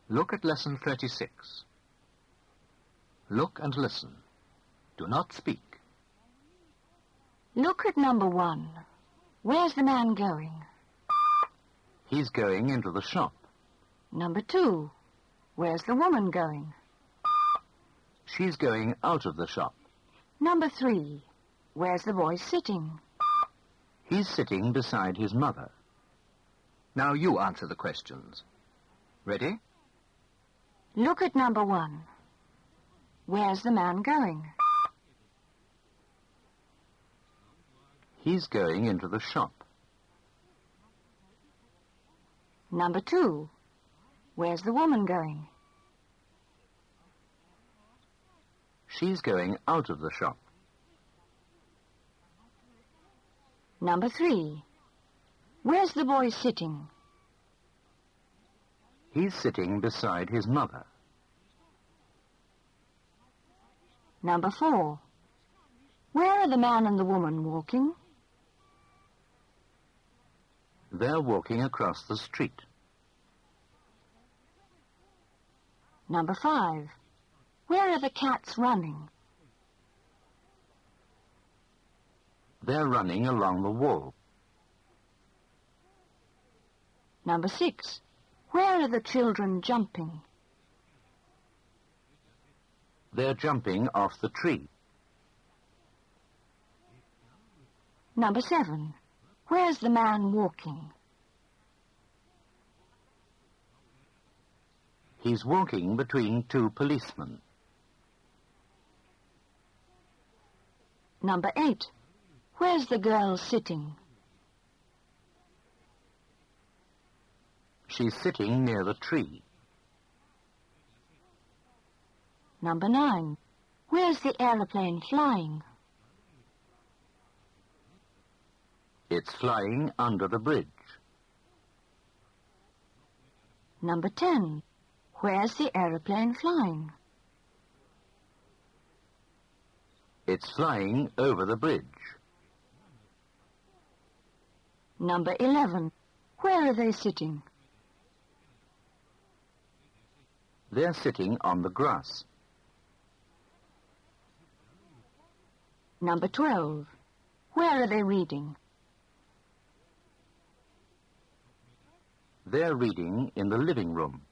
Look at lesson 36. Look and listen. Do not speak. Look at number 1. Where's the man going? He's going into the shop. Number 2. Where's the woman going? She's going out of the shop. Number 3. Where's the boy sitting? He's sitting beside his mother. Now you answer the questions. Ready? Look at number 1. Where's the man going? He's going into the shop. Number 2. Where's the woman going? She's going out of the shop. Number 3. Where's the boy sitting? He's sitting beside his mother. Number 4. Where are the man and the woman walking? They're walking across the street. Number 5. Where are the cats running? They're running along the wall. Number 6. Where are the children jumping? They're jumping off the tree. Number 7. Where's the man walking? He's walking between 2 policemen. Number 8. Where's the girl sitting? She's sitting near the tree. Number 9. Where's the aeroplane flying? It's flying under the bridge. Number 10. Where's the aeroplane flying? It's flying over the bridge. Number 11. Where are they sitting? They're sitting on the grass. Number 12. Where are they reading? They're reading in the living room.